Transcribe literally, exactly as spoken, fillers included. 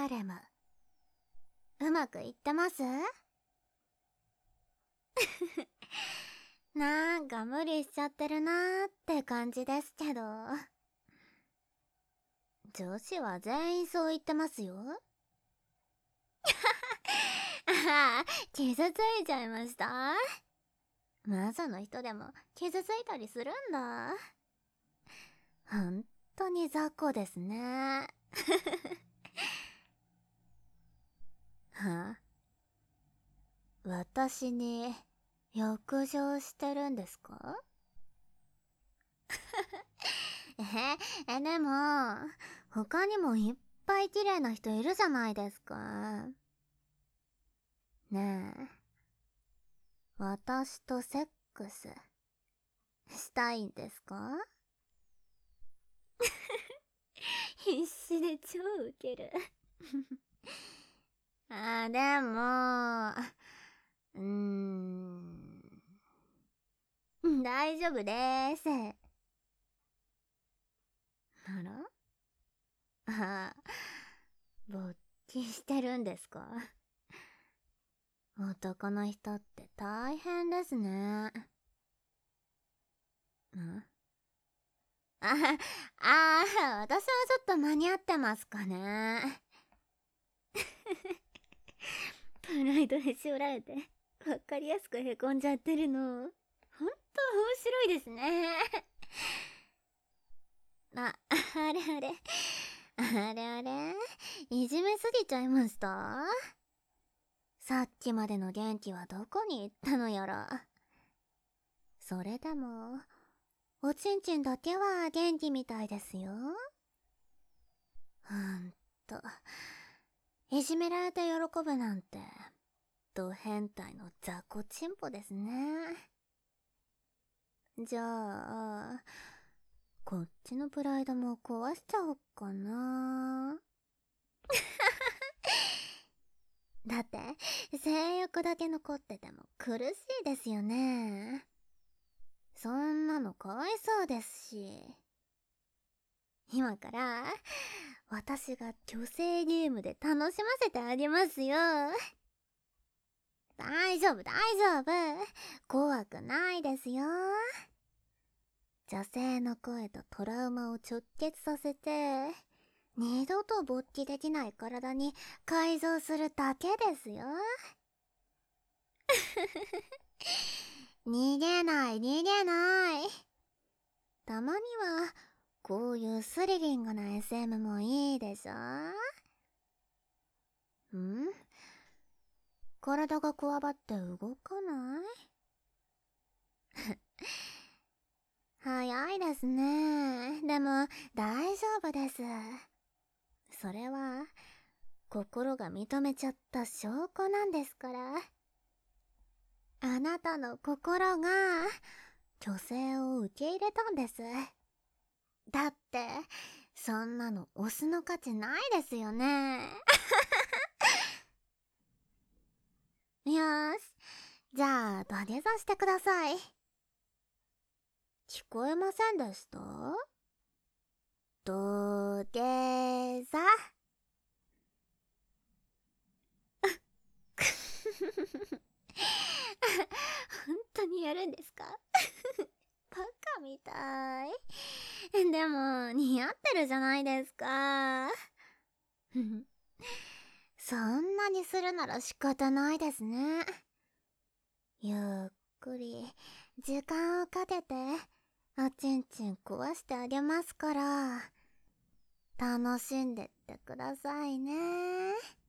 ハーレム、うまくいってます？なんか無理しちゃってるなーって感じですけど。女子は全員そう言ってますよ。ああ、傷ついちゃいました？マザの人でも傷ついたりするんだ。ほんとに雑魚ですね。は？私に浴場してるんですか？え、え、でも、他にもいっぱい綺麗な人いるじゃないですか。ねえ、私とセックスしたいんですか？必死で超ウケる。あ、でも、うーん、大丈夫でーす。あら？あ、勃起してるんですか？男の人って大変ですね。ん？あ、ああ、私はちょっと間に合ってますかね。プライドへし折られて、わかりやすくへこんじゃってるの。ほんと面白いですね。あ、あれあれ。あれあれ、いじめすぎちゃいました？さっきまでの元気はどこに行ったのやら。それでも、おちんちんだけは元気みたいですよ。ほんと、いじめられて喜ぶなんて、ド変態の雑魚チンポですね。じゃあ、こっちのプライドも壊しちゃおっかな。だって、性欲だけ残ってても苦しいですよね。そんなのかわいそうですし。今から、私が虚勢ゲームで楽しませてあげますよ。大丈夫、大丈夫。怖くないですよ。女性の声とトラウマを直結させて、二度と勃起できない体に改造するだけですよ。逃げない、逃げない。たまには、こういうスリリングな エスエム もいいでしょ？ん？体がこわばって動かない？早いですね。でも、大丈夫です。それは、心が認めちゃった証拠なんですから。あなたの心が、虚勢を受け入れたんです。だって、そんなのオスの価値ないですよね。よーし。じゃあ、土下座してください。聞こえませんでした？土下座。本当にやるんですか？バカみたい。でも、似合ってるじゃないですか。そんなにするなら仕方ないですね。ゆっくり、時間をかけて、おちんちん壊してあげますから、楽しんでってくださいね。